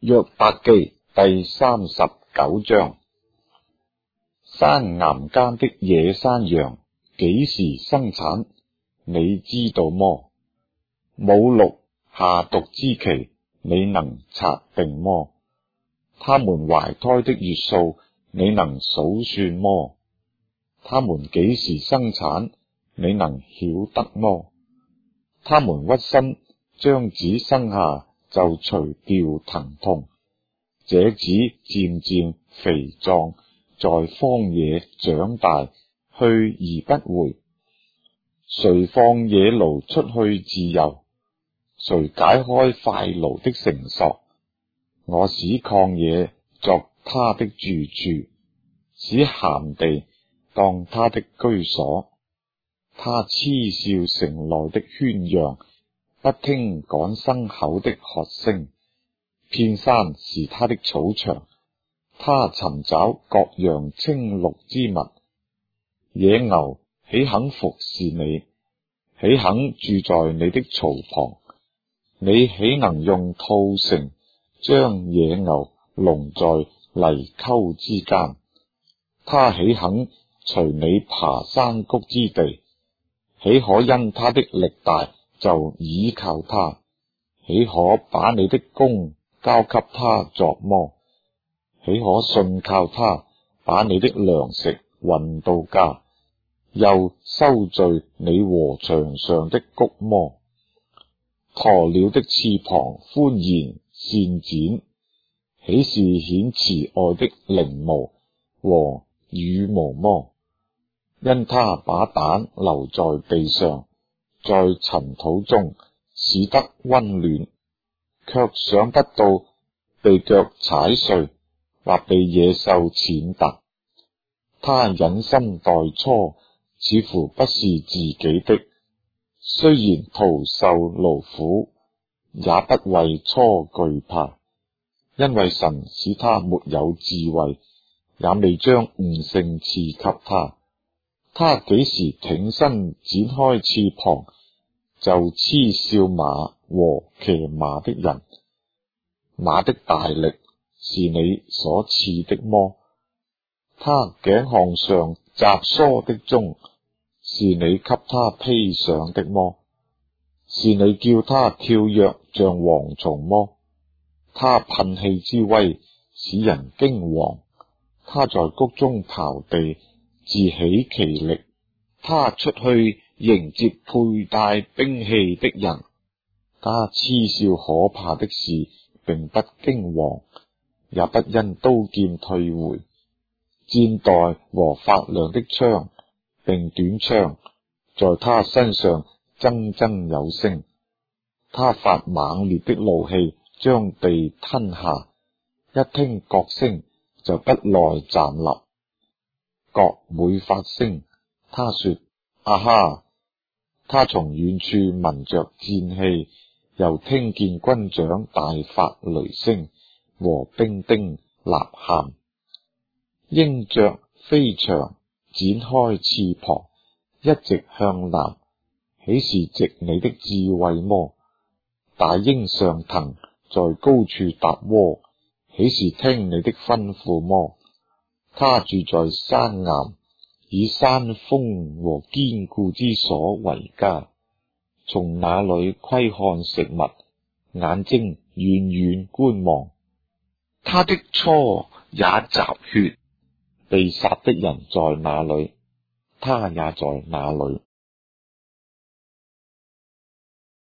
約伯記第39章。山岩間的野山羊幾時生產，你知道麼？母鹿下犢之期，你能察定麼？他們懷胎的月數，你能數算麼？他們幾時生產，你能曉得麼？他們屈身將子生下，就除掉疼痛，這子漸漸肥壯，在荒野長大，去而不回。誰放野驢出去自由？誰解開快驢的繩索？我使曠野作他的住處，使鹹地當他的居所。他嗤笑城內的喧嚷，不聽趕牲口的喝聲。遍山是他的草場，他尋找各樣青綠之物。野牛豈肯服侍你？豈肯住在你的槽旁？你豈能用套繩將野牛籠在泥溝之間？他豈肯隨你爬山谷之地？豈可因他的力大就倚靠他？豈可把你的弓交給他作麼？豈可信靠他把你的糧食運到家，又收聚你禾場上的穀麼？鴕鳥的翅膀歡然搧展，豈是顯慈愛的翎毛和羽毛麼？因他把蛋留在地上，在塵土中使得溫暖，卻想不到被腳踩碎，或被野獸踐踏。他忍心待雛，似乎不是自己的，雖然徒受勞苦，也不為雛懼怕，因為神使他沒有智慧，也未將悟性賜給他。他幾時挺身展開翅膀，就嗤笑馬和騎馬的人。馬的大力是你所賜的麼？他頸項上雜梳的鬃是你給他披上的麼？是你叫他跳躍像蝗蟲麼？他噴氣之威使人驚惶，他在谷中刨地自喜其力。他出去迎接佩戴兵器的人，他嗤笑可怕的事，並不驚惶，也不因刀劍退回。箭袋和發亮的槍並短槍在他身上錚錚有聲。他發猛烈的怒氣，將地吞下，一聽角聲就不耐站立。角每發聲，他說啊哈！他從遠處聞着戰氣，又聽見軍長大發雷聲和兵丁吶喊。鷹雀飛翔，展開翅膀，一直向南，豈是藉你的智慧麼？大鷹上騰，在高處搭窩，豈是聽你的吩咐麼？他住在山岩，以山峰和堅固之所為家，從那裏窺看食物，眼睛遠遠觀望。他的雛也集血，被殺的人在哪裏，他也在那裏。